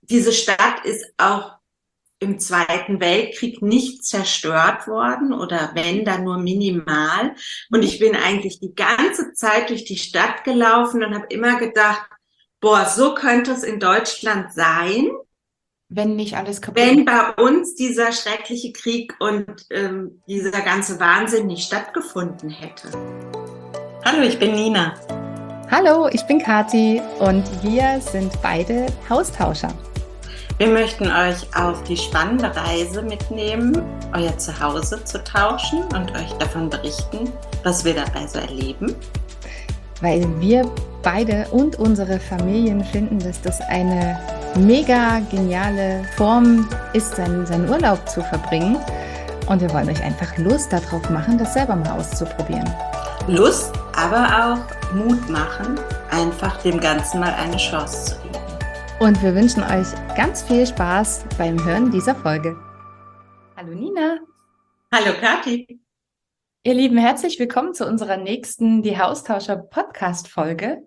diese Stadt ist auch im Zweiten Weltkrieg nicht zerstört worden oder wenn, dann nur minimal. Und ich bin eigentlich die ganze Zeit durch die Stadt gelaufen und habe immer gedacht, boah, so könnte es in Deutschland sein, Wenn nicht alles kaputt wenn ist. bei uns dieser schreckliche Krieg und dieser ganze Wahnsinn nicht stattgefunden hätte. Hallo, ich bin Nina. Hallo, ich bin Kathi und wir sind beide Haustauscher. Wir möchten euch auf die spannende Reise mitnehmen, euer Zuhause zu tauschen und euch davon berichten, was wir dabei so erleben. Weil wir beide und unsere Familien finden, dass das eine mega geniale Form ist, seinen Urlaub zu verbringen. Und wir wollen euch einfach Lust darauf machen, das selber mal auszuprobieren. Lust, aber auch Mut machen, einfach dem Ganzen mal eine Chance zu geben. Und wir wünschen euch ganz viel Spaß beim Hören dieser Folge. Hallo Nina. Hallo Kathi. Ihr Lieben, herzlich willkommen zu unserer nächsten Die Haustauscher Podcast-Folge.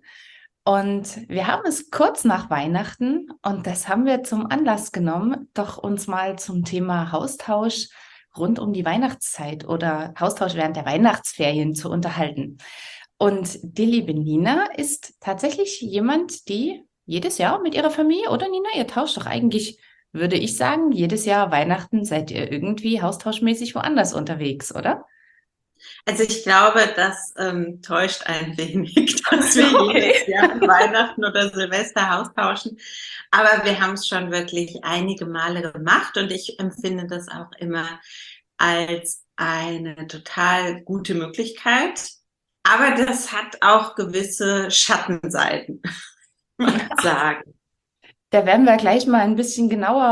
Und wir haben es kurz nach Weihnachten und das haben wir zum Anlass genommen, doch uns mal zum Thema Haustausch rund um die Weihnachtszeit oder Haustausch während der Weihnachtsferien zu unterhalten. Und die liebe Nina ist tatsächlich jemand, die jedes Jahr mit ihrer Familie, oder Nina, ihr tauscht doch eigentlich, würde ich sagen, jedes Jahr Weihnachten seid ihr irgendwie haustauschmäßig woanders unterwegs, oder? Also ich glaube, das täuscht ein wenig, dass wir jedes Jahr Weihnachten oder Silvester austauschen. Aber wir haben es schon wirklich einige Male gemacht und ich empfinde das auch immer als eine total gute Möglichkeit. Aber das hat auch gewisse Schattenseiten, muss ich sagen. Da werden wir gleich mal ein bisschen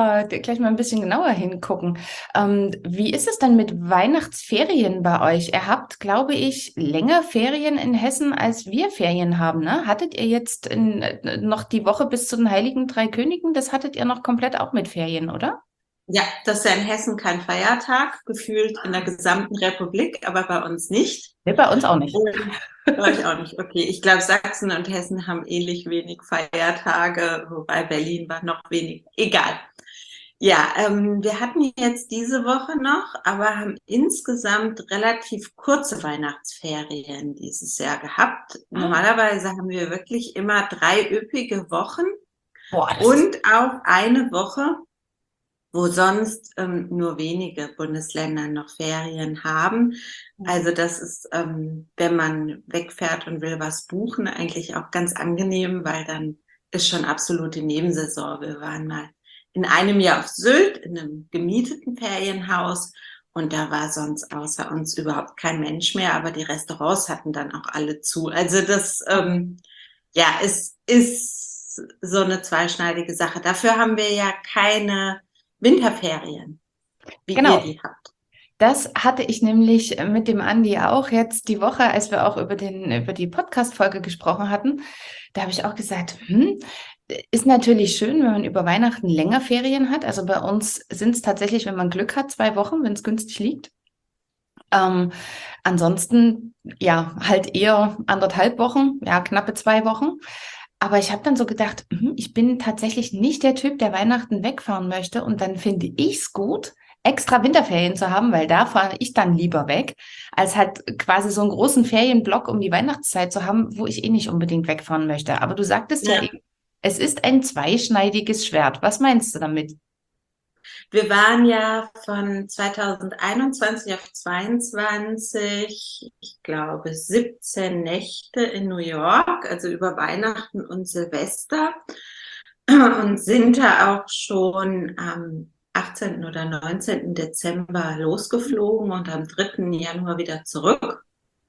genauer hingucken. Wie ist es denn mit Weihnachtsferien bei euch? Ihr habt, glaube ich, länger Ferien in Hessen, als wir Ferien haben, ne? Hattet ihr jetzt noch die Woche bis zu den Heiligen Drei Königen? Das hattet ihr noch komplett auch mit Ferien, oder? Ja, das ist ja in Hessen kein Feiertag, gefühlt in der gesamten Republik, aber bei uns nicht. Nee, bei uns auch nicht. Und bei euch auch nicht. Okay, ich glaube, Sachsen und Hessen haben ähnlich wenig Feiertage, wobei Berlin war noch wenig. Egal. Ja, wir hatten jetzt diese Woche noch, aber haben insgesamt relativ kurze Weihnachtsferien dieses Jahr gehabt. Normalerweise haben wir wirklich immer 3 üppige Wochen Boah, und auch eine Woche, wo sonst nur wenige Bundesländer noch Ferien haben. Also das ist, wenn man wegfährt und will was buchen, eigentlich auch ganz angenehm, weil dann ist schon absolute Nebensaison. Wir waren mal in einem Jahr auf Sylt in einem gemieteten Ferienhaus und da war sonst außer uns überhaupt kein Mensch mehr, aber die Restaurants hatten dann auch alle zu. Also das, ja, ist so eine zweischneidige Sache. Dafür haben wir ja keine Winterferien, wie ihr genau. die habt. Das hatte ich nämlich mit dem Andi auch jetzt die Woche, als wir auch über die Podcast-Folge gesprochen hatten. Da habe ich auch gesagt, ist natürlich schön, wenn man über Weihnachten länger Ferien hat. Also bei uns sind es tatsächlich, wenn man Glück hat, 2 Wochen, wenn es günstig liegt. Ansonsten, ja, halt eher 1,5 Wochen, ja, knappe 2 Wochen. Aber ich habe dann so gedacht, ich bin tatsächlich nicht der Typ, der Weihnachten wegfahren möchte. Und dann finde ich es gut, extra Winterferien zu haben, weil da fahre ich dann lieber weg, als halt quasi so einen großen Ferienblock um die Weihnachtszeit zu haben, wo ich eh nicht unbedingt wegfahren möchte. Aber du sagtest ja Ja. eben, es ist ein zweischneidiges Schwert. Was meinst du damit? Wir waren ja von 2021 auf 22, ich glaube, 17 Nächte in New York, also über Weihnachten und Silvester und sind da auch schon am 18. oder 19. Dezember losgeflogen und am 3. Januar wieder zurück.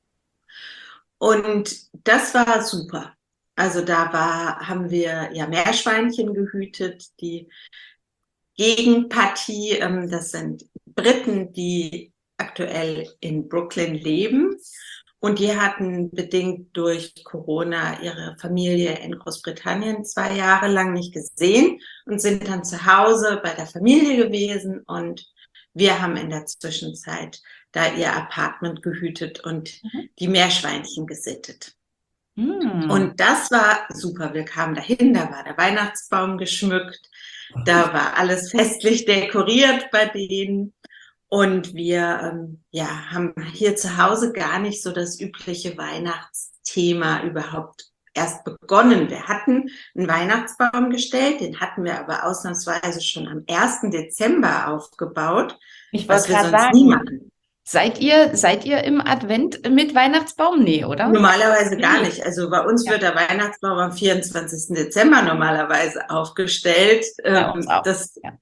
Und das war super. Also haben wir ja Meerschweinchen gehütet, die Gegenpartie, das sind Briten, die aktuell in Brooklyn leben. Und die hatten bedingt durch Corona ihre Familie in Großbritannien 2 Jahre lang nicht gesehen und sind dann zu Hause bei der Familie gewesen. Und wir haben in der Zwischenzeit da ihr Apartment gehütet und die Meerschweinchen gesittet. Und das war super. Wir kamen dahin, da war der Weihnachtsbaum geschmückt. Da war alles festlich dekoriert bei denen. Und wir haben hier zu Hause gar nicht so das übliche Weihnachtsthema überhaupt erst begonnen. Wir hatten einen Weihnachtsbaum gestellt, den hatten wir aber ausnahmsweise schon am 1. Dezember aufgebaut, Ich wollte was wir gerade sonst nie sagen, machen. seid ihr im Advent mit Weihnachtsbaum? Nee, oder? Normalerweise gar Nee. nicht. Also bei uns Ja, wird der Weihnachtsbaum am 24. Dezember normalerweise aufgestellt. bei uns auch. Das Ja.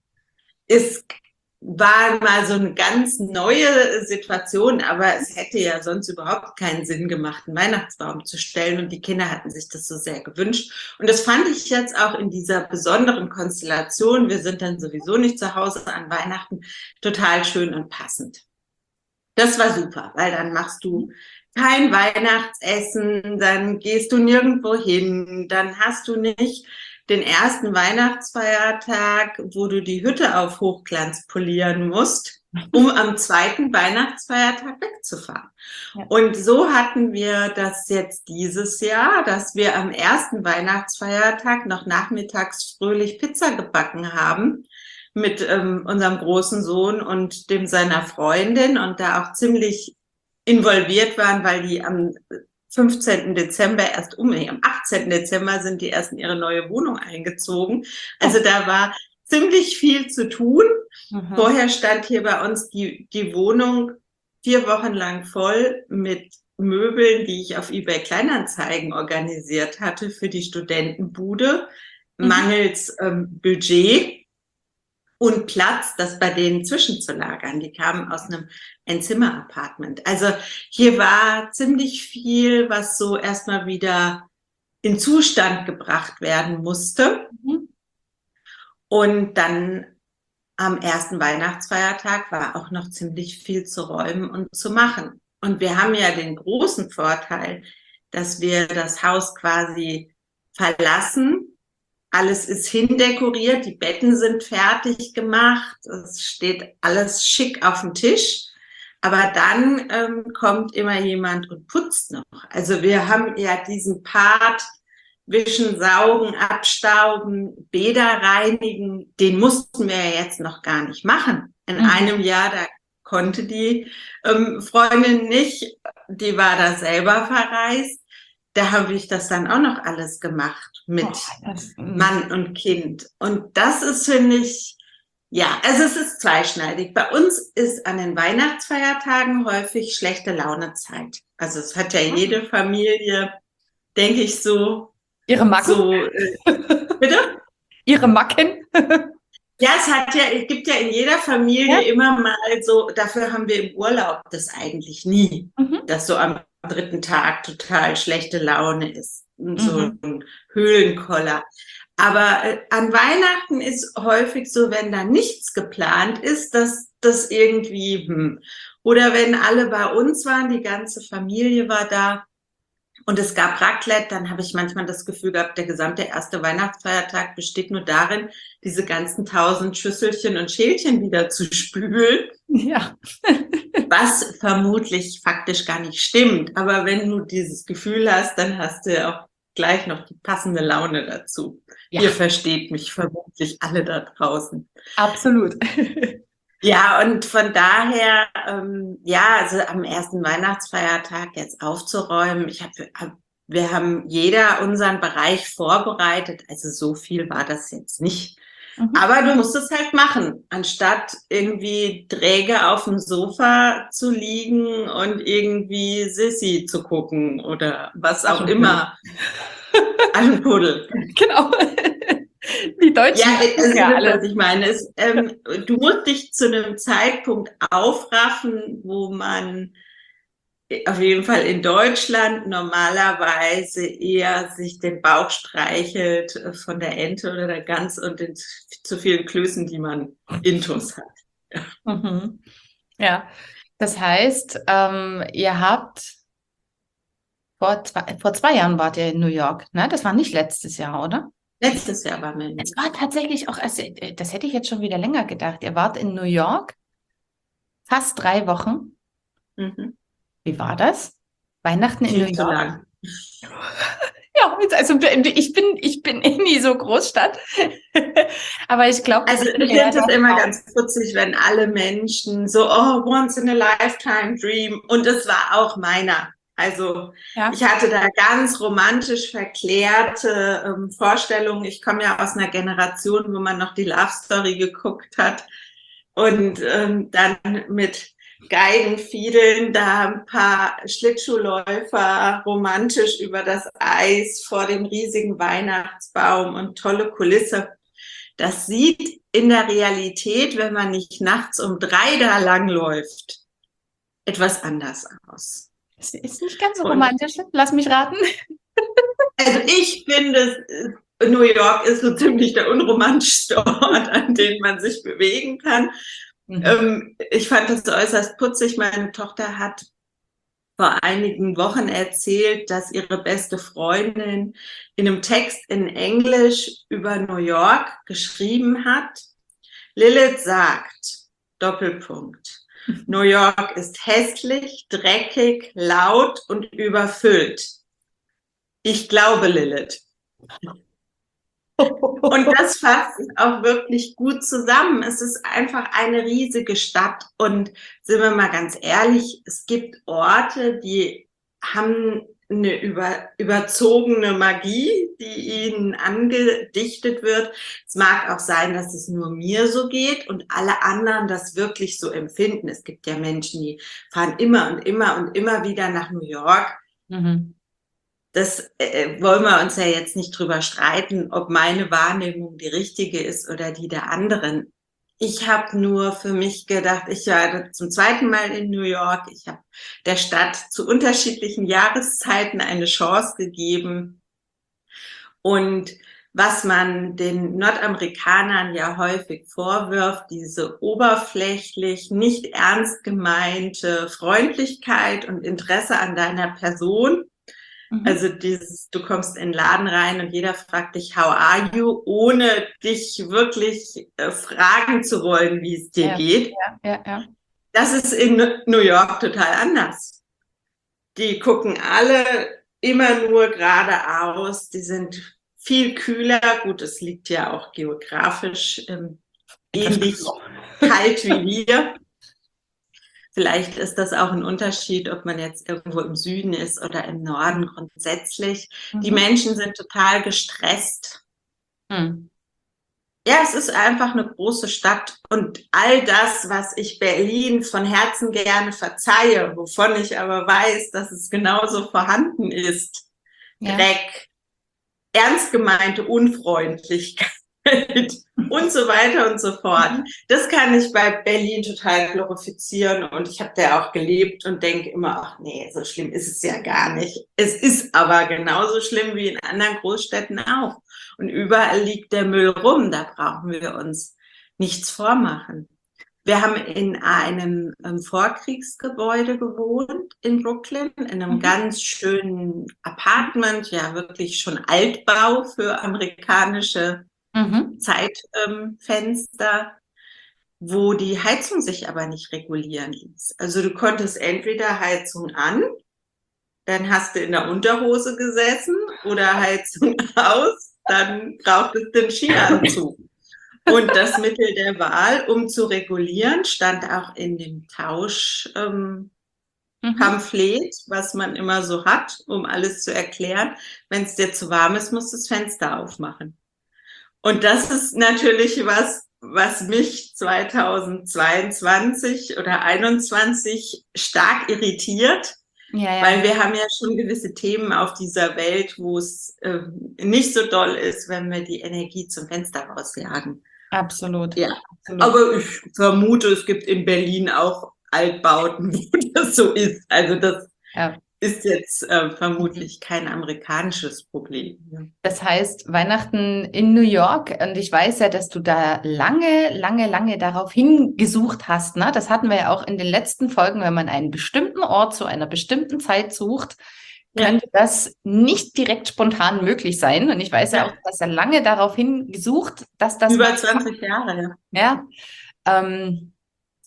war mal so eine ganz neue Situation, aber es hätte ja sonst überhaupt keinen Sinn gemacht, einen Weihnachtsbaum zu stellen und die Kinder hatten sich das so sehr gewünscht. Und das fand ich jetzt auch in dieser besonderen Konstellation, wir sind dann sowieso nicht zu Hause an Weihnachten, total schön und passend. Das war super, weil dann machst du kein Weihnachtsessen, dann gehst du nirgendwo hin, dann hast du nicht den ersten Weihnachtsfeiertag, wo du die Hütte auf Hochglanz polieren musst, um am zweiten Weihnachtsfeiertag wegzufahren. Ja. Und so hatten wir das jetzt dieses Jahr, dass wir am ersten Weihnachtsfeiertag noch nachmittags fröhlich Pizza gebacken haben mit unserem großen Sohn und dem seiner Freundin und da auch ziemlich involviert waren, weil die am 15. Dezember am 18. Dezember sind die erst in ihre neue Wohnung eingezogen. Also da war ziemlich viel zu tun. Mhm. Vorher stand hier bei uns die Wohnung 4 Wochen lang voll mit Möbeln, die ich auf eBay Kleinanzeigen organisiert hatte für die Studentenbude, mangels Budget und Platz, das bei denen zwischenzulagern. Die kamen aus einem Einzimmer-Apartment. Also hier war ziemlich viel, was so erstmal wieder in Zustand gebracht werden musste. Mhm. Und dann am ersten Weihnachtsfeiertag war auch noch ziemlich viel zu räumen und zu machen. Und wir haben ja den großen Vorteil, dass wir das Haus quasi verlassen. Alles ist hindekoriert, die Betten sind fertig gemacht, es steht alles schick auf dem Tisch. Aber dann kommt immer jemand und putzt noch. Also wir haben ja diesen Part Wischen, Saugen, Abstauben, Bäder reinigen, den mussten wir ja jetzt noch gar nicht machen. In einem Jahr, da konnte die Freundin nicht, die war da selber verreist. Da habe ich das dann auch noch alles gemacht mit Mann und Kind. Und das ist, finde ich, ja, also es ist zweischneidig. Bei uns ist an den Weihnachtsfeiertagen häufig schlechte Launezeit. Also es hat ja jede Familie, denke ich, so. Ihre Macken? So, bitte? Ihre Macken? Ja, es gibt ja in jeder Familie immer mal so, dafür haben wir im Urlaub das eigentlich nie, dass so am 3. Tag total schlechte Laune ist. So ein Höhlenkoller. Aber an Weihnachten ist häufig so, wenn da nichts geplant ist, dass das irgendwie, oder wenn alle bei uns waren, die ganze Familie war da und es gab Raclette, dann habe ich manchmal das Gefühl gehabt, der gesamte erste Weihnachtsfeiertag besteht nur darin, diese ganzen 1000 Schüsselchen und Schälchen wieder zu spülen. Ja. Was vermutlich faktisch gar nicht stimmt. Aber wenn du dieses Gefühl hast, dann hast du auch gleich noch die passende Laune dazu. Ja. Ihr versteht mich vermutlich alle da draußen. Absolut. Ja, und von daher, also am ersten Weihnachtsfeiertag jetzt aufzuräumen. Wir haben jeder unseren Bereich vorbereitet. Also so viel war das jetzt nicht. Aber du musst es halt machen, anstatt irgendwie träge auf dem Sofa zu liegen und irgendwie Sissi zu gucken oder was auch immer. Aschenputtel. Genau. Die Deutschen. Ja, was ich meine ist, du musst dich zu einem Zeitpunkt aufraffen, wo man auf jeden Fall in Deutschland normalerweise eher sich den Bauch streichelt von der Ente oder der Gans und den zu vielen Klößen, die man intus hat. Ja, das heißt, ihr habt vor 2 Jahren wart ihr in New York, ne? Das war nicht letztes Jahr, oder? Letztes Jahr war mir. Es war tatsächlich auch, also, das hätte ich jetzt schon wieder länger gedacht. Ihr wart in New York fast 3 Wochen. Wie war das? Weihnachten in New York? Ja, also ich bin eh nie so Großstadt. Aber ich glaube, Also ich finde es immer ganz putzig, wenn alle Menschen so, oh, once in a lifetime dream. Und es war auch meiner. Also ja. ich hatte da ganz romantisch verklärte Vorstellungen. Ich komme ja aus einer Generation, wo man noch die Love Story geguckt hat. Und dann mit Geigenfiedeln, da ein paar Schlittschuhläufer romantisch über das Eis vor dem riesigen Weihnachtsbaum und tolle Kulisse. Das sieht in der Realität, wenn man nicht nachts um 3 da langläuft, etwas anders aus. Es ist nicht ganz so romantisch. Lass mich raten. Also ich finde, New York ist so ziemlich der unromantischste Ort, an dem man sich bewegen kann. Ich fand das äußerst putzig. Meine Tochter hat vor einigen Wochen erzählt, dass ihre beste Freundin in einem Text in Englisch über New York geschrieben hat. Lilith sagt, Doppelpunkt, New York ist hässlich, dreckig, laut und überfüllt. Ich glaube, Lilith. Und das fasst auch wirklich gut zusammen. Es ist einfach eine riesige Stadt. Und sind wir mal ganz ehrlich, es gibt Orte, die haben eine überzogene Magie, die ihnen angedichtet wird. Es mag auch sein, dass es nur mir so geht und alle anderen das wirklich so empfinden. Es gibt ja Menschen, die fahren immer und immer und immer wieder nach New York. Mhm. Das wollen wir uns ja jetzt nicht drüber streiten, ob meine Wahrnehmung die richtige ist oder die der anderen. Ich habe nur für mich gedacht, ich war zum zweiten Mal in New York. Ich habe der Stadt zu unterschiedlichen Jahreszeiten eine Chance gegeben. Und was man den Nordamerikanern ja häufig vorwirft, diese oberflächlich, nicht ernst gemeinte Freundlichkeit und Interesse an deiner Person. Also du kommst in den Laden rein und jeder fragt dich, how are you, ohne dich wirklich fragen zu wollen, wie es dir geht. Ja. Das ist in New York total anders. Die gucken alle immer nur geradeaus, die sind viel kühler. Gut, es liegt ja auch geografisch ähnlich kalt wie wir. Vielleicht ist das auch ein Unterschied, ob man jetzt irgendwo im Süden ist oder im Norden grundsätzlich. Die Menschen sind total gestresst. Ja, es ist einfach eine große Stadt und all das, was ich Berlin von Herzen gerne verzeihe, wovon ich aber weiß, dass es genauso vorhanden ist. Ja. Dreck, ernst gemeinte Unfreundlichkeit. Und so weiter und so fort. Das kann ich bei Berlin total glorifizieren und ich habe da auch gelebt und denke immer, ach nee, so schlimm ist es ja gar nicht. Es ist aber genauso schlimm wie in anderen Großstädten auch. Und überall liegt der Müll rum, da brauchen wir uns nichts vormachen. Wir haben in einem Vorkriegsgebäude gewohnt in Brooklyn, in einem ganz schönen Apartment, ja wirklich schon Altbau für amerikanische Zeitfenster, wo die Heizung sich aber nicht regulieren ließ. Also du konntest entweder Heizung an, dann hast du in der Unterhose gesessen oder Heizung aus, dann brauchtest du den Skianzug. Und das Mittel der Wahl, um zu regulieren, stand auch in dem Tauschpamphlet, was man immer so hat, um alles zu erklären. Wenn es dir zu warm ist, musst du das Fenster aufmachen. Und das ist natürlich was mich 2022 oder 2021 stark irritiert, weil wir haben ja schon gewisse Themen auf dieser Welt, wo es nicht so doll ist, wenn wir die Energie zum Fenster rausjagen. Absolut. Ja, absolut. Aber ich vermute, es gibt in Berlin auch Altbauten, wo das so ist. Also das ist jetzt vermutlich kein amerikanisches Problem. Ja. Das heißt, Weihnachten in New York, und ich weiß ja, dass du da lange darauf hingesucht hast. Ne? Das hatten wir ja auch in den letzten Folgen, wenn man einen bestimmten Ort zu einer bestimmten Zeit sucht, könnte das nicht direkt spontan möglich sein. Und ich weiß ja auch, dass er lange darauf hingesucht, dass das... Über 20 Jahre, ja.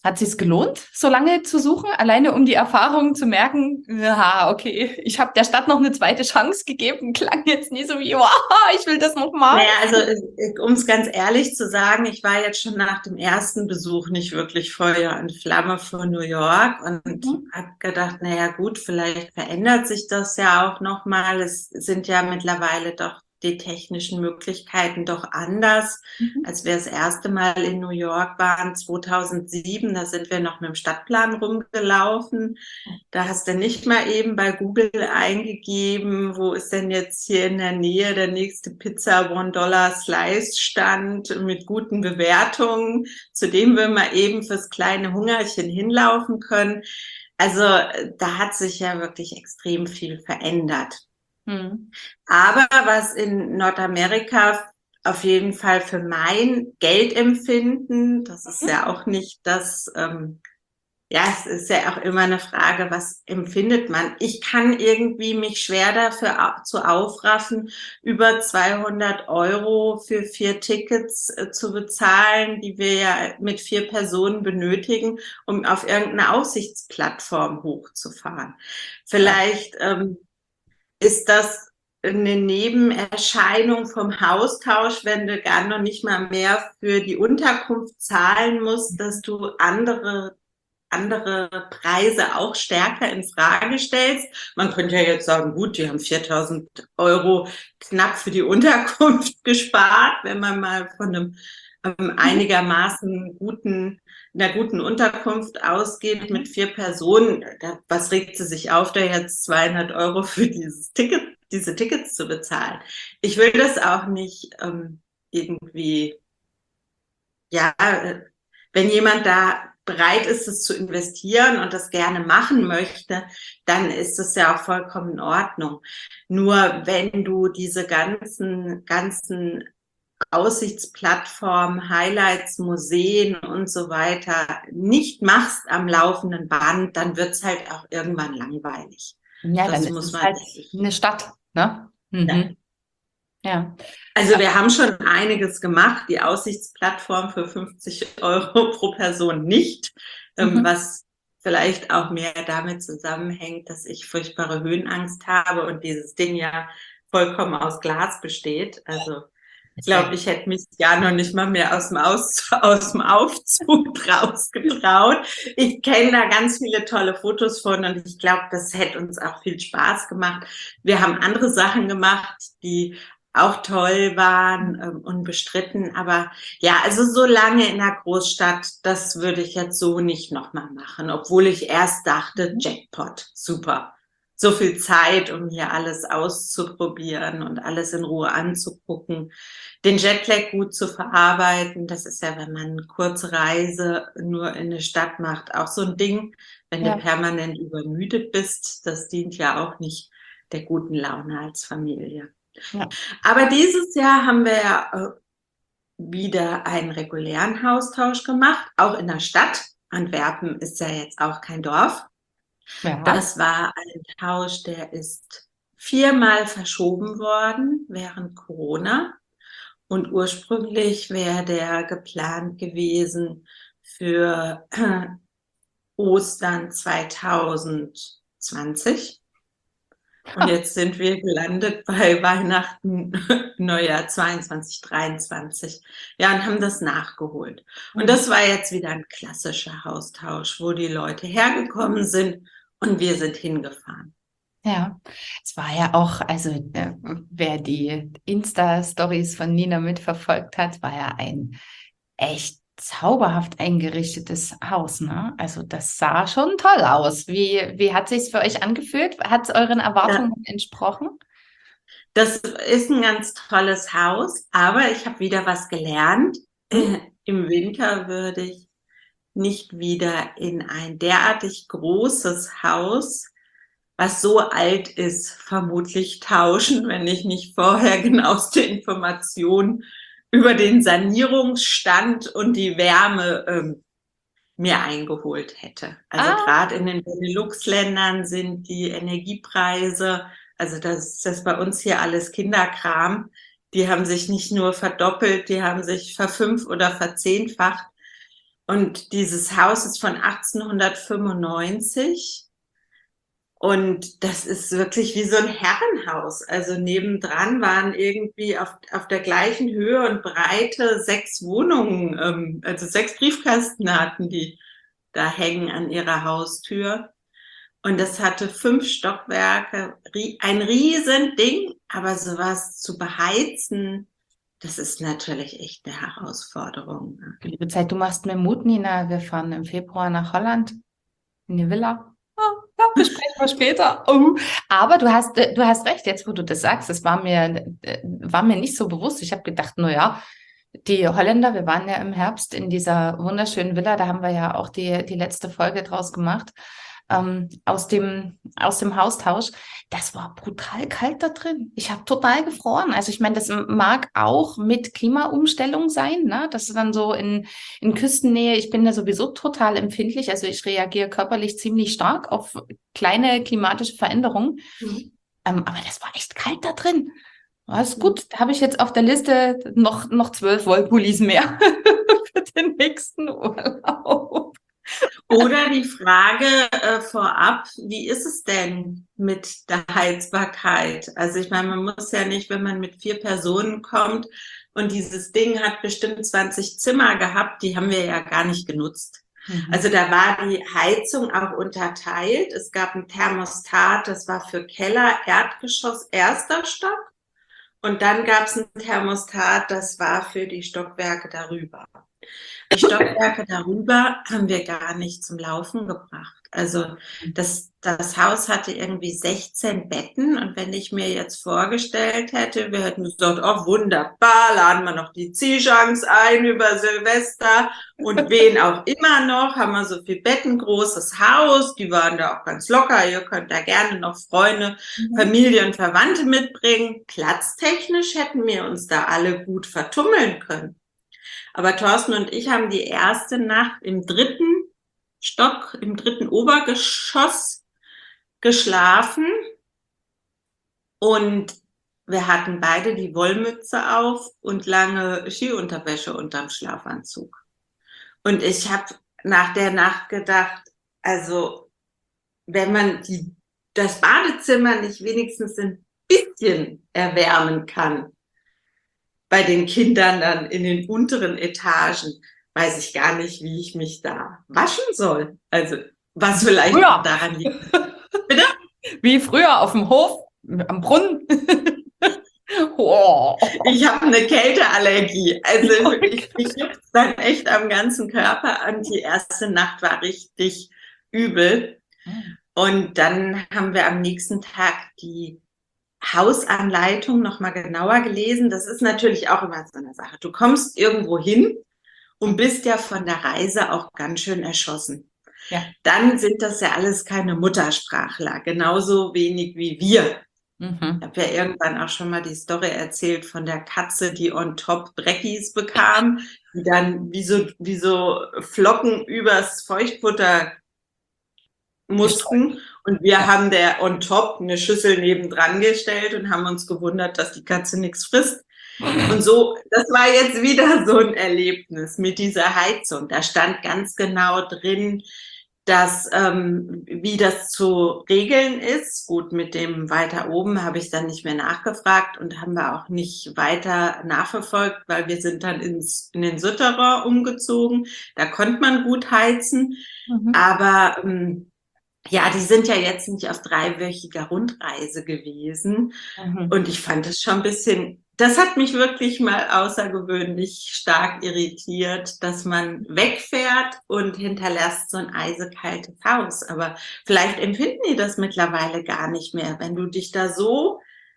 Hat es sich gelohnt, so lange zu suchen, alleine um die Erfahrung zu merken, ja, okay, ich habe der Stadt noch eine zweite Chance gegeben, klang jetzt nie so wie, wow, ich will das nochmal. Naja, also um es ganz ehrlich zu sagen, ich war jetzt schon nach dem ersten Besuch nicht wirklich Feuer und Flamme für New York und Mhm. habe gedacht, naja gut, vielleicht verändert sich das ja auch nochmal. Es sind ja mittlerweile doch die technischen Möglichkeiten doch anders, Mhm. als wir das erste Mal in New York waren, 2007. Da sind wir noch mit dem Stadtplan rumgelaufen. Da hast du nicht mal eben bei Google eingegeben, wo ist denn jetzt hier in der Nähe der nächste Pizza $1 Slice Stand mit guten Bewertungen, zu dem wir mal eben fürs kleine Hungerchen hinlaufen können. Also da hat sich ja wirklich extrem viel verändert. Mhm. Aber was in Nordamerika auf jeden Fall für mein Geldempfinden, das ist ja auch nicht das, ja, es ist ja auch immer eine Frage, was empfindet man? Ich kann irgendwie mich schwer dafür zu aufraffen, über 200 Euro für 4 Tickets zu bezahlen, die wir ja mit 4 Personen benötigen, um auf irgendeine Aussichtsplattform hochzufahren. Vielleicht ist das eine Nebenerscheinung vom Haustausch, wenn du gar noch nicht mal mehr für die Unterkunft zahlen musst, dass du andere Preise auch stärker in Frage stellst. Man könnte ja jetzt sagen, gut, die haben 4.000 Euro knapp für die Unterkunft gespart, wenn man mal von einem einigermaßen einer guten Unterkunft ausgeht mit 4 Personen. Was regt sie sich auf, da jetzt 200 Euro für diese Tickets zu bezahlen? Ich will das auch nicht irgendwie, ja, wenn jemand da bereit ist, es zu investieren und das gerne machen möchte, dann ist es ja auch vollkommen in Ordnung. Nur wenn du diese ganzen Aussichtsplattformen, Highlights, Museen und so weiter nicht machst am laufenden Band, dann wird's halt auch irgendwann langweilig. Ja, dann Das ist muss es man halt sich, eine Stadt, ne? ja. Mhm. Ja. Also wir haben schon einiges gemacht, die Aussichtsplattform für 50 Euro pro Person nicht, Mhm. was vielleicht auch mehr damit zusammenhängt, dass ich furchtbare Höhenangst habe und dieses Ding ja vollkommen aus Glas besteht. Also ich glaube, ich hätte mich ja noch nicht mal mehr aus dem Aufzug rausgetraut. Ich kenne da ganz viele tolle Fotos von und ich glaube, das hätte uns auch viel Spaß gemacht. Wir haben andere Sachen gemacht, die auch toll waren, unbestritten. Aber ja, also so lange in der Großstadt, das würde ich jetzt so nicht nochmal machen, obwohl ich erst dachte, Jackpot, super. So viel Zeit, um hier alles auszuprobieren und alles in Ruhe anzugucken, den Jetlag gut zu verarbeiten. Das ist ja, wenn man eine kurze Reise nur in eine Stadt macht, auch so ein Ding. Wenn du Ja. permanent übermüdet bist, das dient ja auch nicht der guten Laune als Familie. Ja. Aber dieses Jahr haben wir ja wieder einen regulären Haustausch gemacht, auch in der Stadt. Antwerpen ist ja jetzt auch kein Dorf. Ja. Das war ein Tausch, der ist 4-mal verschoben worden während Corona. Und ursprünglich wäre der geplant gewesen für Ostern 2020. Und jetzt sind wir gelandet bei Weihnachten, Neujahr 22, 23. Ja, und haben das nachgeholt. Und Mhm. das war jetzt wieder ein klassischer Haustausch, wo die Leute hergekommen sind und wir sind hingefahren. Ja, es war ja auch, also wer die Insta-Stories von Nina mitverfolgt hat, war ja ein echt zauberhaft eingerichtetes Haus, ne? Also das sah schon toll aus. Wie hat sich's für euch angefühlt? Hat es euren Ja, Erwartungen entsprochen? das ist ein ganz tolles Haus, aber ich habe wieder was gelernt. Hm? Im Winter würde ich nicht wieder in ein derartig großes Haus, was so alt ist, vermutlich tauschen, wenn ich nicht vorher genaueste Informationen über den Sanierungsstand und die Wärme mir eingeholt hätte. Also Ah, gerade in den Benelux-Ländern sind die Energiepreise, also das ist bei uns hier alles Kinderkram, die haben sich nicht nur verdoppelt, die haben sich verfünf- oder verzehnfacht. Und dieses Haus ist von 1895. Und das ist wirklich wie so ein Herrenhaus. Also nebendran waren irgendwie auf der gleichen Höhe und Breite 6 Wohnungen, also 6 Briefkästen hatten die da hängen an ihrer Haustür. Und das hatte 5 Stockwerke, ein Riesending, aber sowas zu beheizen, das ist natürlich echt eine Herausforderung. Liebe Zeit, du machst mir Mut, Nina. Wir fahren im Februar nach Holland in die Villa. Ja, besprechen wir später. Oh. Aber du hast recht, jetzt wo du das sagst, das war mir nicht so bewusst. Ich habe gedacht, naja, die Holländer, wir waren ja im Herbst in dieser wunderschönen Villa, da haben wir ja auch die letzte Folge draus gemacht, aus dem Haustausch. Das war brutal kalt da drin. Ich habe total gefroren. Also ich meine, das mag auch mit Klimaumstellung sein, ne? Das ist dann so in Küstennähe. Ich bin da sowieso total empfindlich. Also ich reagiere körperlich ziemlich stark auf kleine klimatische Veränderungen. Mhm. Aber das war echt kalt da drin. Das ist gut. Da habe ich jetzt auf der Liste noch 12 Wollpullis mehr für den nächsten Urlaub. Oder die Frage vorab, wie ist es denn mit der Heizbarkeit? Also ich meine, man muss ja nicht, wenn man mit 4 Personen kommt und dieses Ding hat bestimmt 20 Zimmer gehabt, die haben wir ja gar nicht genutzt. Also da war die Heizung auch unterteilt. Es gab ein Thermostat, das war für Keller, Erdgeschoss, 1. Stock. Und dann gab es ein Thermostat, das war für die Stockwerke darüber. Die Stockwerke darüber haben wir gar nicht zum Laufen gebracht. Also das Haus hatte irgendwie 16 Betten und wenn ich mir jetzt vorgestellt hätte, wir hätten gesagt, oh wunderbar, laden wir noch die Zhejiangs ein über Silvester und wen auch immer noch, haben wir so viel Betten, großes Haus, die waren da auch ganz locker, ihr könnt da gerne noch Freunde, Familie und Verwandte mitbringen. Platztechnisch hätten wir uns da alle gut vertummeln können. Aber Thorsten und ich haben die erste Nacht im 3. Stock, im 3. Obergeschoss geschlafen und wir hatten beide die Wollmütze auf und lange Skiunterwäsche unterm Schlafanzug. Und ich habe nach der Nacht gedacht, also wenn man das Badezimmer nicht wenigstens ein bisschen erwärmen kann, bei den Kindern dann in den unteren Etagen, weiß ich gar nicht, wie ich mich da waschen soll. Also, was vielleicht auch daran liegt. Bitte? Wie früher auf dem Hof, am Brunnen. Oh. Ich habe eine Kälteallergie. Also, ich juckt dann echt am ganzen Körper und die erste Nacht war richtig übel. Und dann haben wir am nächsten Tag die Hausanleitung nochmal genauer gelesen. Das ist natürlich auch immer so eine Sache. Du kommst irgendwo hin und bist ja von der Reise auch ganz schön erschossen. Ja. Dann sind das ja alles keine Muttersprachler, genauso wenig wie wir. Ich habe ja irgendwann auch schon mal die Story erzählt von der Katze, die on top Breckis bekam, die dann wie so Flocken übers Feuchtfutter mussten. Und wir haben der on top eine Schüssel nebendran gestellt und haben uns gewundert, dass die Katze nichts frisst. Und so, das war jetzt wieder so ein Erlebnis mit dieser Heizung. Da stand ganz genau drin, dass wie das zu regeln ist. Gut, mit dem weiter oben habe ich dann nicht mehr nachgefragt und haben wir auch nicht weiter nachverfolgt, weil wir sind dann in den Souterrain umgezogen. Da konnte man gut heizen, aber ja, die sind ja jetzt nicht auf 3-wöchiger Rundreise gewesen. Und ich fand es schon ein bisschen, das hat mich wirklich mal außergewöhnlich stark irritiert, dass man wegfährt und hinterlässt so ein eisekaltes Haus. Aber vielleicht empfinden die das mittlerweile gar nicht mehr. Wenn du dich da so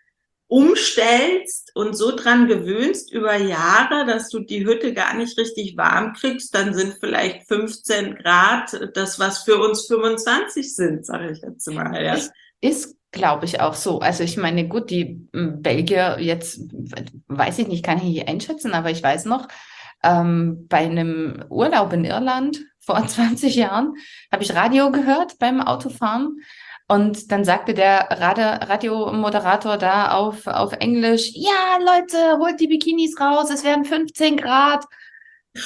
umstellst und so dran gewöhnst über Jahre, dass du die Hütte gar nicht richtig warm kriegst, dann sind vielleicht 15 Grad das, was für uns 25 sind, sage ich jetzt mal. Ja. Ist, glaube ich, auch so. Also ich meine, gut, die Belgier jetzt, weiß ich nicht, kann ich nicht einschätzen, aber ich weiß noch, bei einem Urlaub in Irland vor 20 Jahren habe ich Radio gehört beim Autofahren. Und dann sagte der Radiomoderator da auf Englisch, ja, Leute, holt die Bikinis raus, es werden 15 Grad.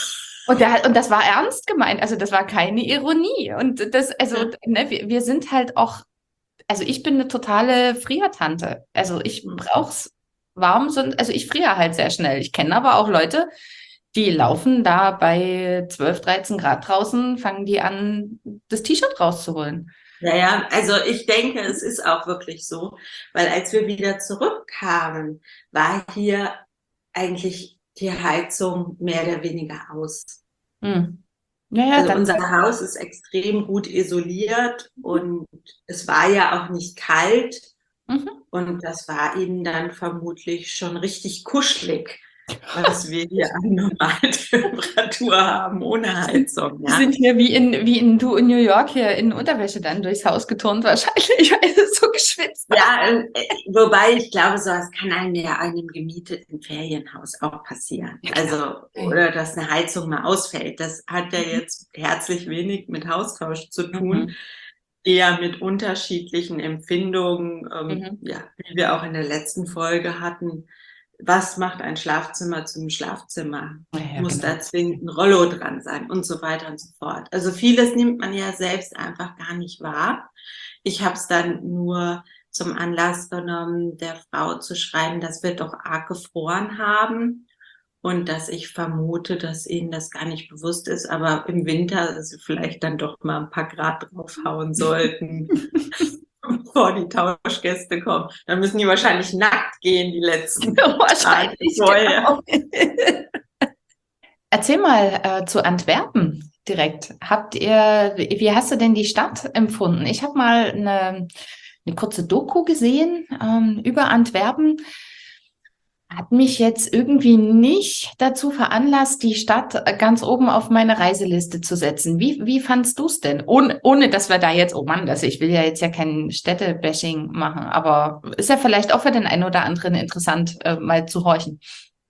Und das war ernst gemeint, also das war keine Ironie. Und das, also, ne, wir sind halt auch, also ich bin eine totale Friertante. Also ich brauch's warm, also ich friere halt sehr schnell. Ich kenne aber auch Leute, die laufen da bei 12, 13 Grad draußen, fangen die an, das T-Shirt rauszuholen. Ja, also ich denke, es ist auch wirklich so, weil als wir wieder zurückkamen, war hier eigentlich die Heizung mehr oder weniger aus. Hm. Naja, Also dann. unser Haus ist extrem gut isoliert und es war ja auch nicht kalt Mhm. und das war ihnen dann vermutlich schon richtig kuschelig, was wir hier an Normaltemperatur haben, ohne Heizung. Wir Ja. sind hier du in New York hier in Unterwäsche dann durchs Haus geturnt wahrscheinlich, weil es so geschwitzt hat. Ja, wobei ich glaube, sowas kann einem ja in einem gemieteten Ferienhaus auch passieren. Ja, Also, oder dass eine Heizung mal ausfällt. Das hat ja jetzt herzlich wenig mit Haustausch zu tun, Mhm. eher mit unterschiedlichen Empfindungen, Mhm. ja, wie wir auch in der letzten Folge hatten. Was macht ein Schlafzimmer zum Schlafzimmer? Ja, Muss genau. da zwingend ein Rollo dran sein und so weiter und so fort. Also vieles nimmt man ja selbst einfach gar nicht wahr. Ich habe es dann nur zum Anlass genommen, der Frau zu schreiben, dass wir doch arg gefroren haben und dass ich vermute, dass ihnen das gar nicht bewusst ist, aber im Winter sie vielleicht dann doch mal ein paar Grad draufhauen sollten, bevor die Tauschgäste kommen. Dann müssen die wahrscheinlich nackt gehen die letzten Tage Wahrscheinlich, vorher. genau. Erzähl mal zu Antwerpen direkt. Wie hast du denn die Stadt empfunden? Ich habe mal eine kurze Doku gesehen über Antwerpen. Hat mich jetzt irgendwie nicht dazu veranlasst, die Stadt ganz oben auf meine Reiseliste zu setzen. Wie fandst du es denn? Ohne dass wir da jetzt, oh Mann, also ich will ja jetzt ja kein Städtebashing machen, aber ist ja vielleicht auch für den einen oder anderen interessant, mal zu horchen.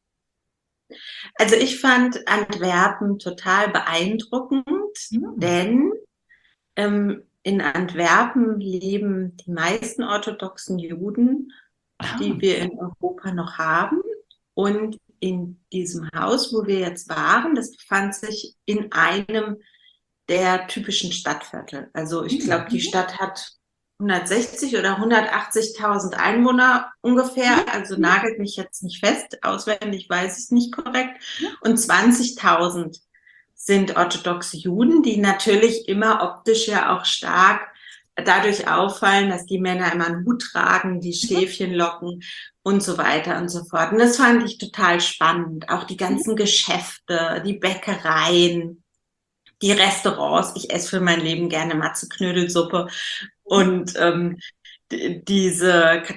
Also ich fand Antwerpen total beeindruckend, Hm. denn in Antwerpen leben die meisten orthodoxen Juden, Ah, die wir in Europa noch haben. Und in diesem Haus, wo wir jetzt waren, das befand sich in einem der typischen Stadtviertel. Also ich glaube, die mhm. Stadt hat 160 oder 180.000 Einwohner ungefähr. Also nagelt mich jetzt nicht fest, auswendig weiß ich es nicht korrekt. Und 20.000 sind orthodoxe Juden, die natürlich immer optisch ja auch stark dadurch auffallen, dass die Männer immer einen Hut tragen, die Schläfchen locken und so weiter und so fort. Und das fand ich total spannend. Auch die ganzen Geschäfte, die Bäckereien, die Restaurants. Ich esse für mein Leben gerne Matzeknödelsuppe und diese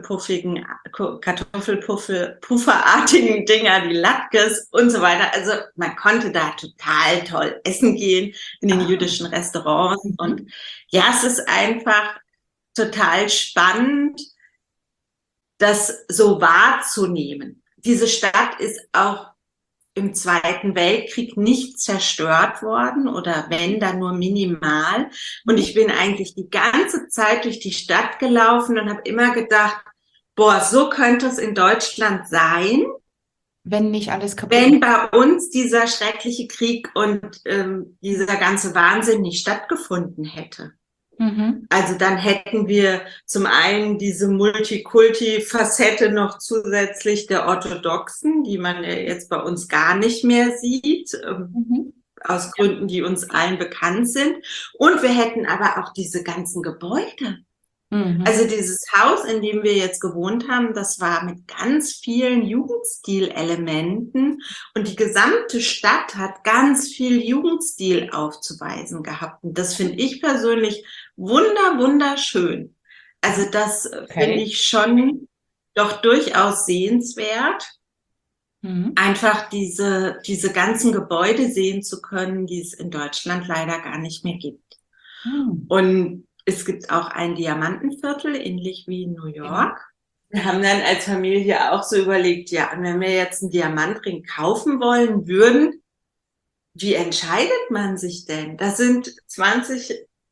Kartoffelpufferartigen Dinger, die Latkes und so weiter. Also man konnte da total toll essen gehen in den Ah, jüdischen Restaurants. Und mhm. ja, es ist einfach total spannend, das so wahrzunehmen. Diese Stadt ist auch im Zweiten Weltkrieg nicht zerstört worden oder wenn, dann nur minimal. Und ich bin eigentlich die ganze Zeit durch die Stadt gelaufen und habe immer gedacht, boah, so könnte es in Deutschland sein, Wenn nicht alles kaputt wenn ist. bei uns dieser schreckliche Krieg und dieser ganze Wahnsinn nicht stattgefunden hätte. Mhm. Also dann hätten wir zum einen diese Multikulti-Facette noch zusätzlich der Orthodoxen, die man ja jetzt bei uns gar nicht mehr sieht, Mhm. aus Gründen, die uns allen bekannt sind. Und wir hätten aber auch diese ganzen Gebäude. Mhm. Also dieses Haus, in dem wir jetzt gewohnt haben, das war mit ganz vielen Jugendstilelementen und die gesamte Stadt hat ganz viel Jugendstil aufzuweisen gehabt. Und das finde ich persönlich wunderschön. Also das finde Okay. ich schon doch durchaus sehenswert, Mhm. einfach diese ganzen Gebäude sehen zu können, die es in Deutschland leider gar nicht mehr gibt. Mhm. Und es gibt auch ein Diamantenviertel, ähnlich wie in New Genau. York. Wir haben dann als Familie auch so überlegt, ja, und wenn wir jetzt einen Diamantring kaufen wollen würden, wie entscheidet man sich denn? Das sind 20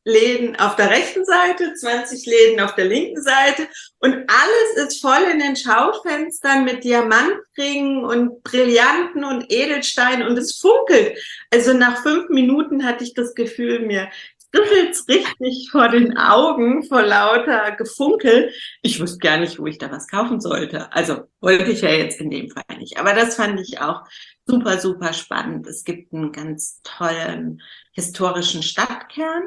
Läden auf der rechten Seite, 20 Läden auf der linken Seite und alles ist voll in den Schaufenstern mit Diamantringen und Brillanten und Edelsteinen und es funkelt. Also nach 5 Minuten hatte ich das Gefühl, mir kribbelt's richtig vor den Augen vor lauter Gefunkel. Ich wusste gar nicht, wo ich da was kaufen sollte. Also wollte ich ja jetzt in dem Fall nicht. Aber das fand ich auch super, super spannend. Es gibt einen ganz tollen historischen Stadtkern.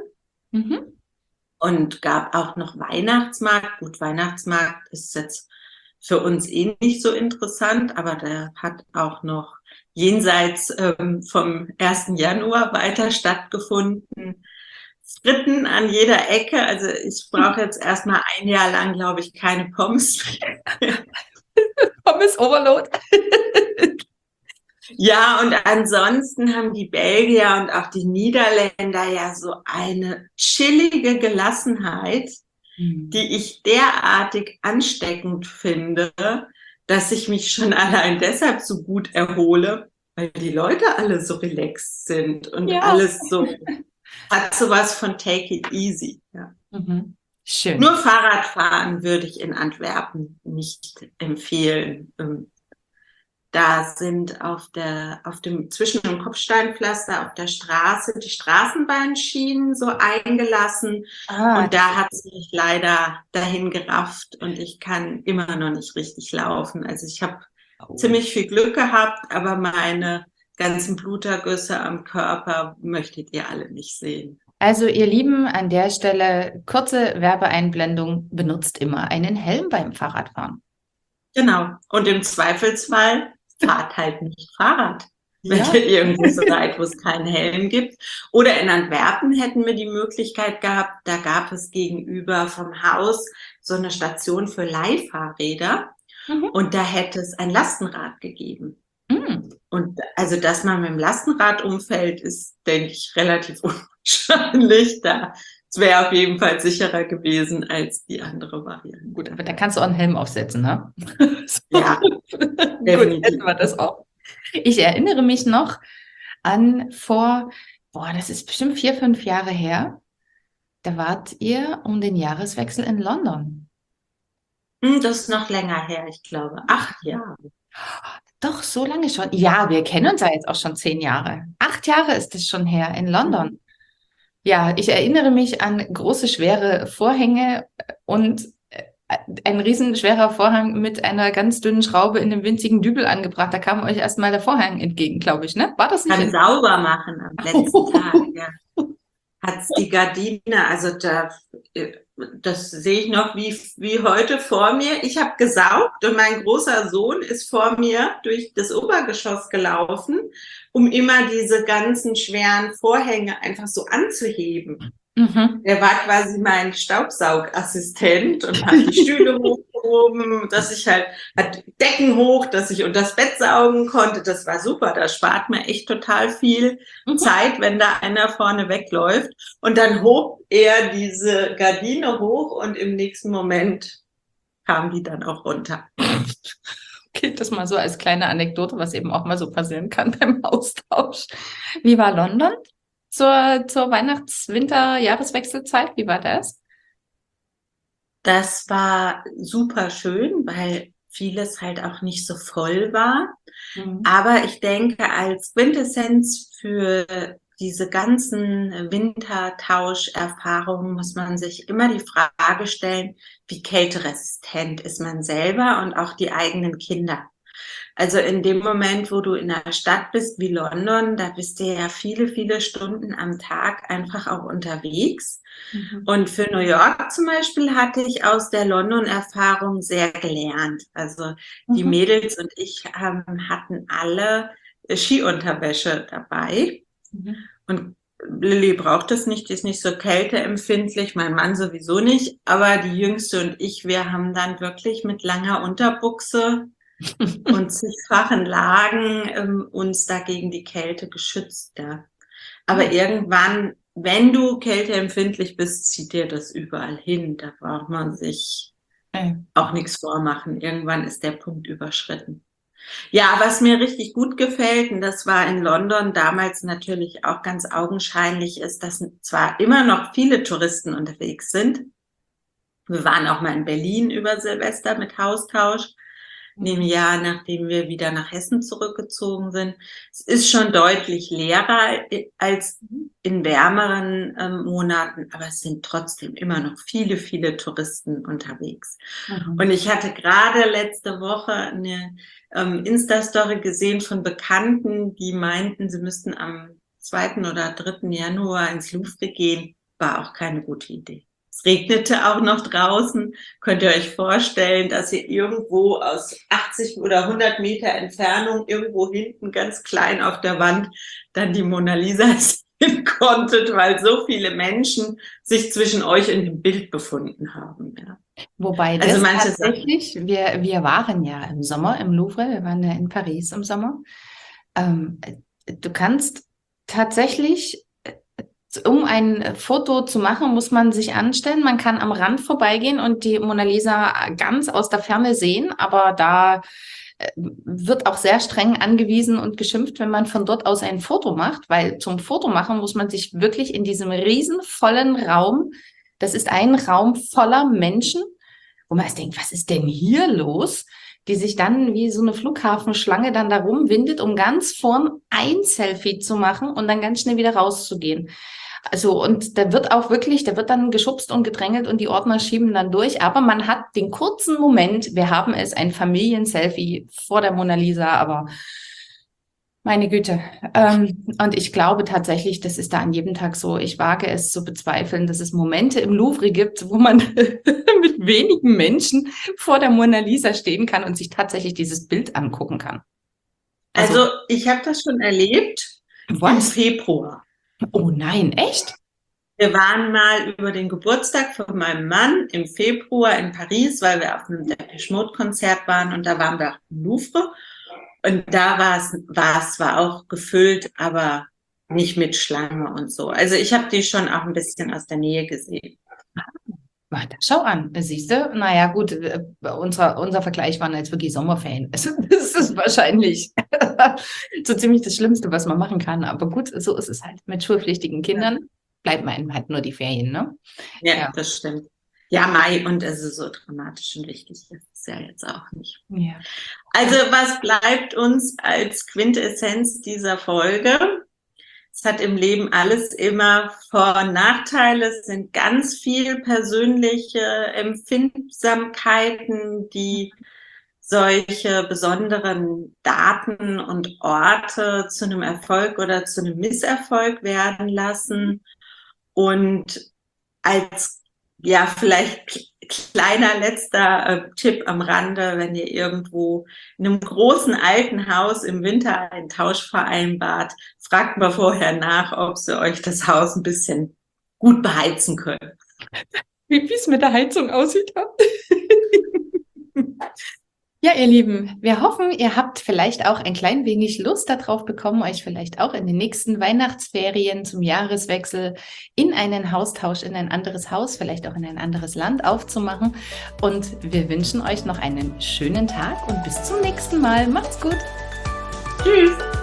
Und gab auch noch Weihnachtsmarkt. Gut, Weihnachtsmarkt ist jetzt für uns eh nicht so interessant, aber der hat auch noch jenseits vom 1. Januar weiter stattgefunden. Fritten an jeder Ecke. Also ich brauche jetzt erstmal 1 Jahr lang, glaube ich, keine Pommes mehr. Pommes Overload. Ja, und ansonsten haben die Belgier und auch die Niederländer ja so eine chillige Gelassenheit, die ich derartig ansteckend finde, dass ich mich schon allein deshalb so gut erhole, weil die Leute alle so relaxed sind und alles so, hat sowas von take it easy. Ja. Schön. Nur Fahrradfahren würde ich in Antwerpen nicht empfehlen. Da sind zwischen dem Kopfsteinpflaster auf der Straße die Straßenbahnschienen so eingelassen. Und da hat es mich leider dahin gerafft und ich kann immer noch nicht richtig laufen. Also ich habe ziemlich viel Glück gehabt, aber meine ganzen Blutergüsse am Körper möchtet ihr alle nicht sehen. Also ihr Lieben, an der Stelle kurze Werbeeinblendung, benutzt immer einen Helm beim Fahrradfahren. Genau. Und im Zweifelsfall fahrt halt nicht Fahrrad, wenn ihr irgendwo seid, wo es keinen Helm gibt. Oder in Antwerpen hätten wir die Möglichkeit gehabt, da gab es gegenüber vom Haus so eine Station für Leihfahrräder und da hätte es ein Lastenrad gegeben. Und also, dass man mit dem Lastenrad umfällt, ist, denke ich, relativ unwahrscheinlich. Es wäre auf jeden Fall sicherer gewesen als die andere Variante. Gut, aber da kannst du auch einen Helm aufsetzen, ne? Ja, gut, hätten wir das auch. Ich erinnere mich noch an das ist bestimmt 4, 5 Jahre her. Da wart ihr um den Jahreswechsel in London. Das ist noch länger her, ich glaube. 8 Jahre. Doch, so lange schon. Ja, wir kennen uns ja jetzt auch schon 10 Jahre. 8 Jahre ist es schon her in London. Ja, ich erinnere mich an große, schwere Vorhänge und ein riesenschwerer Vorhang mit einer ganz dünnen Schraube in einem winzigen Dübel angebracht. Da kam euch erstmal der Vorhang entgegen, glaube ich, ne? War das nicht? Kann sauber machen am letzten Tag, ja. Hat's die Gardine, also das sehe ich noch wie heute vor mir. Ich habe gesaugt und mein großer Sohn ist vor mir durch das Obergeschoss gelaufen, um immer diese ganzen schweren Vorhänge einfach so anzuheben. Der war quasi mein Staubsaugassistent und hat die Stühle hochgehoben, dass ich hat Decken hoch, dass ich unter das Bett saugen konnte. Das war super. Das spart mir echt total viel Zeit, wenn da einer vorne wegläuft. Und dann hob er diese Gardine hoch und im nächsten Moment kam die dann auch runter. Okay, das mal so als kleine Anekdote, was eben auch mal so passieren kann beim Austausch. Wie war London? Zur Weihnachts-Winter-Jahreswechselzeit, wie war das? Das war super schön, weil vieles halt auch nicht so voll war. Aber ich denke, als Quintessenz für diese ganzen Wintertauscherfahrungen muss man sich immer die Frage stellen, wie kälteresistent ist man selber und auch die eigenen Kinder. Also in dem Moment, wo du in einer Stadt bist wie London, da bist du ja viele, viele Stunden am Tag einfach auch unterwegs. Und für New York zum Beispiel hatte ich aus der London-Erfahrung sehr gelernt. Also die Mädels und ich hatten alle Skiunterwäsche dabei. Und Lilly braucht es nicht, die ist nicht so kälteempfindlich, mein Mann sowieso nicht. Aber die Jüngste und ich, wir haben dann wirklich mit langer Unterbuchse und zigfachen Lagen uns dagegen die Kälte geschützt. Ja. Aber irgendwann, wenn du kälteempfindlich bist, zieht dir das überall hin. Da braucht man sich auch nichts vormachen. Irgendwann ist der Punkt überschritten. Ja, was mir richtig gut gefällt, und das war in London damals natürlich auch ganz augenscheinlich, ist, dass zwar immer noch viele Touristen unterwegs sind. Wir waren auch mal in Berlin über Silvester mit Haustausch, in dem Jahr, nachdem wir wieder nach Hessen zurückgezogen sind. Es ist schon deutlich leerer als in wärmeren Monaten, aber es sind trotzdem immer noch viele, viele Touristen unterwegs. Und ich hatte gerade letzte Woche eine Insta-Story gesehen von Bekannten, die meinten, sie müssten am 2. oder 3. Januar ins Louvre gehen. War auch keine gute Idee. Es regnete auch noch draußen. Könnt ihr euch vorstellen, dass ihr irgendwo aus 80 oder 100 Meter Entfernung irgendwo hinten ganz klein auf der Wand dann die Mona Lisa sehen konntet, weil so viele Menschen sich zwischen euch in dem Bild befunden haben. Ja. Wobei das tatsächlich, wir waren ja im Sommer im Louvre, wir waren ja in Paris im Sommer. Du kannst tatsächlich, um ein Foto zu machen, muss man sich anstellen. Man kann am Rand vorbeigehen und die Mona Lisa ganz aus der Ferne sehen, aber da wird auch sehr streng angewiesen und geschimpft, wenn man von dort aus ein Foto macht, weil zum Fotomachen muss man sich wirklich in diesem riesenvollen Raum, das ist ein Raum voller Menschen, wo man erst denkt, was ist denn hier los? Die sich dann wie so eine Flughafenschlange dann da rumwindet, um ganz vorn ein Selfie zu machen und dann ganz schnell wieder rauszugehen. Also, und da wird auch wirklich, da wird dann geschubst und gedrängelt und die Ordner schieben dann durch, aber man hat den kurzen Moment, wir haben es, ein Familienselfie vor der Mona Lisa, aber meine Güte. Und ich glaube tatsächlich, das ist da an jedem Tag so. Ich wage es zu bezweifeln, dass es Momente im Louvre gibt, wo man mit wenigen Menschen vor der Mona Lisa stehen kann und sich tatsächlich dieses Bild angucken kann. Also ich habe das schon erlebt im Februar. Oh nein, echt? Wir waren mal über den Geburtstag von meinem Mann im Februar in Paris, weil wir auf einem Depeche Mode Konzert waren und da waren wir auch im Louvre. Und da war es zwar auch gefüllt, aber nicht mit Schlange und so. Also ich habe die schon auch ein bisschen aus der Nähe gesehen. Schau an, siehst du? Naja, gut, unser Vergleich waren jetzt wirklich Sommerferien. Also, das ist wahrscheinlich so ziemlich das Schlimmste, was man machen kann. Aber gut, so ist es halt. Mit schulpflichtigen Kindern bleibt man halt nur die Ferien, ne? Ja, das stimmt. Ja, Mai, und es ist so dramatisch und wichtig, das ist ja jetzt auch nicht. Ja. Also was bleibt uns als Quintessenz dieser Folge? Es hat im Leben alles immer Vor- und Nachteile. Es sind ganz viel persönliche Empfindsamkeiten, die solche besonderen Daten und Orte zu einem Erfolg oder zu einem Misserfolg werden lassen. Und als vielleicht kleiner letzter Tipp am Rande, wenn ihr irgendwo in einem großen alten Haus im Winter einen Tausch vereinbart, fragt mal vorher nach, ob sie euch das Haus ein bisschen gut beheizen können. Wie es mit der Heizung aussieht. Ja, ihr Lieben, wir hoffen, ihr habt vielleicht auch ein klein wenig Lust darauf bekommen, euch vielleicht auch in den nächsten Weihnachtsferien zum Jahreswechsel in einen Haustausch, in ein anderes Haus, vielleicht auch in ein anderes Land aufzumachen. Und wir wünschen euch noch einen schönen Tag und bis zum nächsten Mal. Macht's gut. Tschüss.